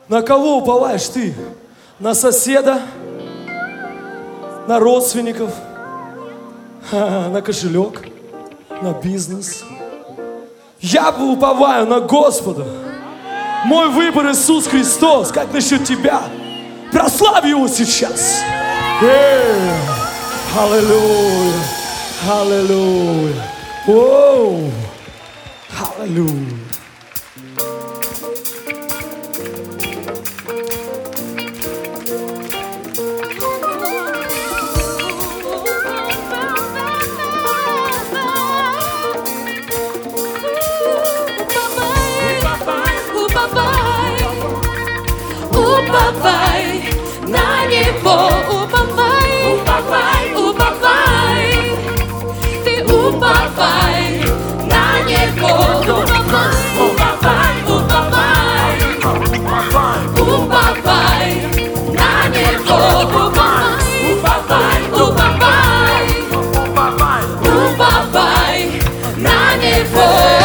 На кого уповаешь ты? На соседа? На родственников? На кошелек? На бизнес? Я уповаю на Господа. Мой выбор Иисус Христос. Как насчет тебя? Прославь Его сейчас. Аллилуйя. Аллилуйя. Оу. Аллилуйя. Уповай на Него, уповай, уповай, уповай. Ты уповай на Него, уповай, уповай, уповай. Уповай на Него, уповай, уповай, уповай. Уповай на Него.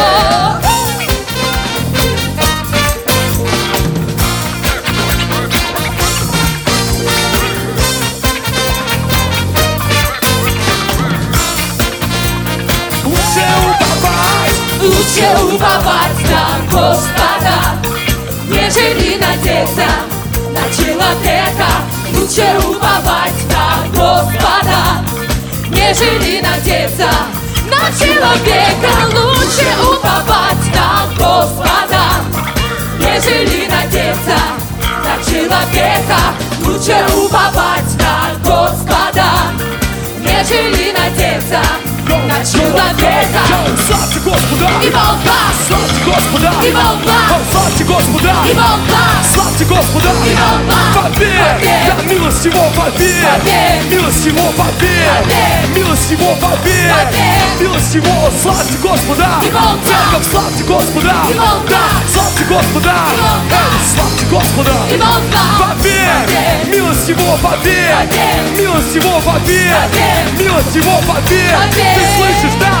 Лучше уповать на Господа, нежели надеяться на человека. Лучше уповать на Господа, нежели надеяться на человека. Лучше уповать на Господа, нежели надеяться на человека. Лучше уповать на Господа, нежели надеяться на человека. Славьте Господа! И молва! Славьте Господа! И молва! Славьте Господа! И молва! Славьте Господа! И молва! Поверь! Да, милость Его, поверь! Поверь! Милость Его, поверь! Поверь! Милость Его, поверь! Поверь! Милость Его, славьте Господа! И молва! Церковь, славьте Господа! И молва! Славьте Господа! И молва! Славьте Господа! И молва! Поверь! Поверь! Милость Его, поверь! Поверь! Милость Его, поверь! Поверь! Милость Его, поверь! Поверь! Ты слышишь, да?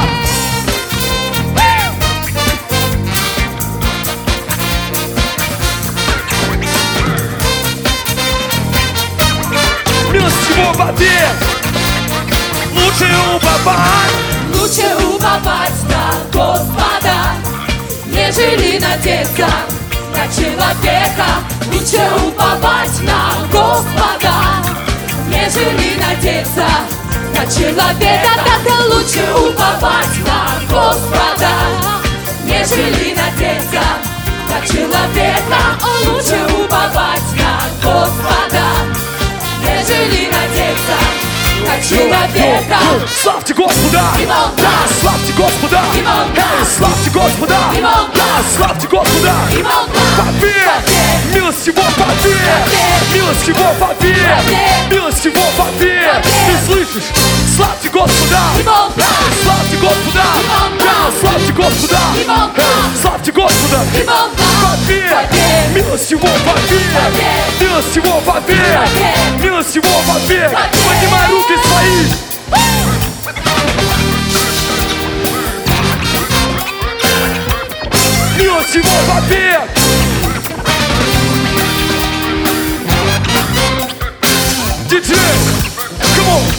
Милость Его, поверь! Лучше уповать! Лучше уповать на Господа, нежели надеяться на человека. Лучше уповать на Господа, нежели надеяться на человека. Так лучше уповать на Господа, нежели надеяться на человека. Лучше уповать на Господа, нежели надеяться на человека. Славьте Господа! И молва! Славьте Господа! И молва! Славьте Господа! И молва! Славьте Господа! И молва! Поверь! Милость Его, поверь! Милость Его, поверь! Милость Его, поверь! Ты слышишь? Славьте Господа! И молва! Славьте Господа! И молва! Славьте Господа! И молва! Славьте Господа! И молва! Поверь! Милость Его, поверь! Милость Его, поверь! Милость Его, поверь! Поднимай руки свои! Милость Его, поверь! Диджей! Come on!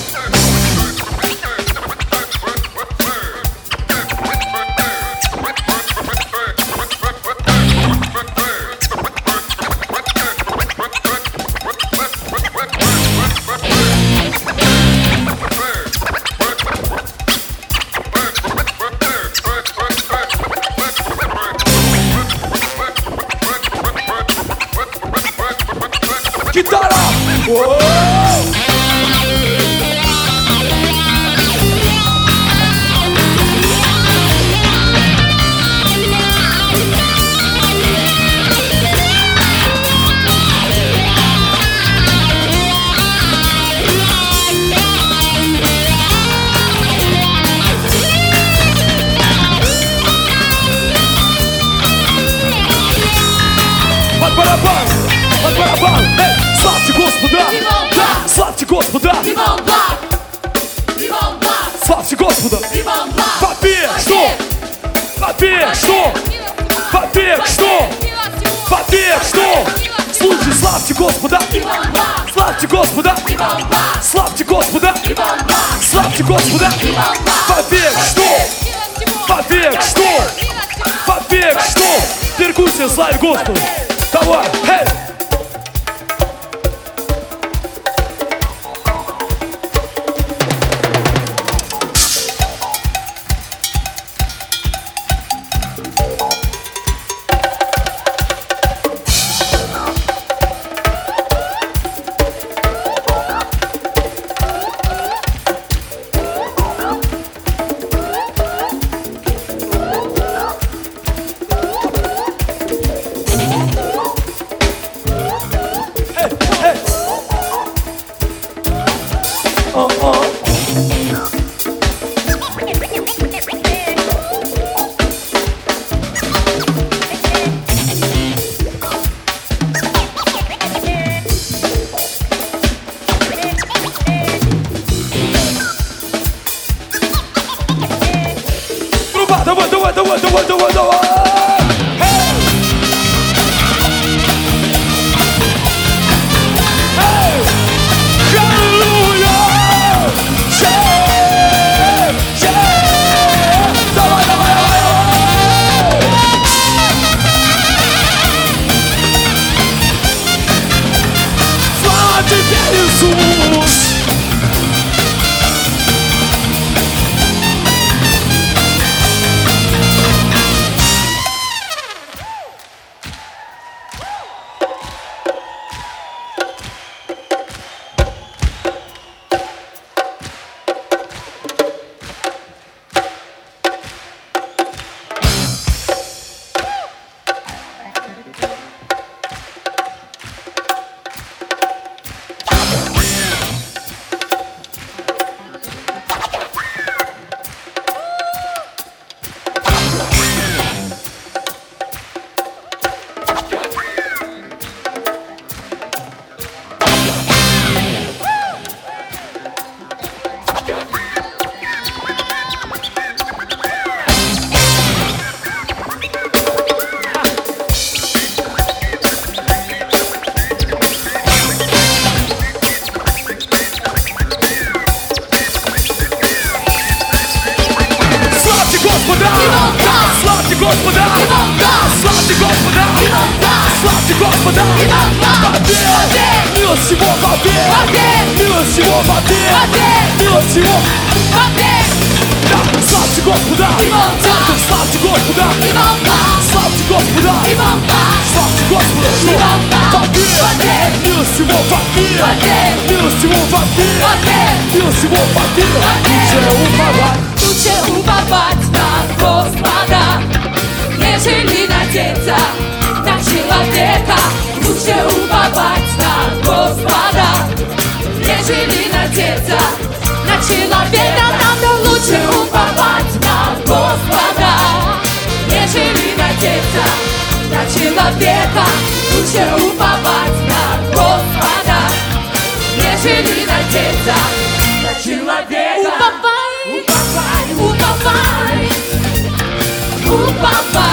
Гитара! Под барабан! Под барабан! Эй! Славьте Господа! Да! Славьте Господа! Славьте Господа! Поверь, что? Поверь, что? Поверь, что? Поверь, что? Славьте Господа! Славьте Господа! Славьте Господа! Вовек что? Вовек что? Вовек что? Перкуссия, славь Господу! Давай! Эй! Давай, давай, давай, давай, давай, давай! Славьте Господа! Славьте Господа! Славьте Господа! Побед! Милость Его побед! Милость Его побед! Милость Его побед! Славьте Господа! Славьте Господа! Славьте Господа! Славьте Господа! Побед! Милость Его побед! Милость Его побед! Милость Его побед! Лучше уповать на Господа, нежели надеяться на человека. Лучше уповать на Господа, нежели надеяться на человека. Нам лучше уповать на Господа, нежели надеяться на человека. Лучше уповать на Господа, нежели надеяться на человека. Уповай, уповай, уповай.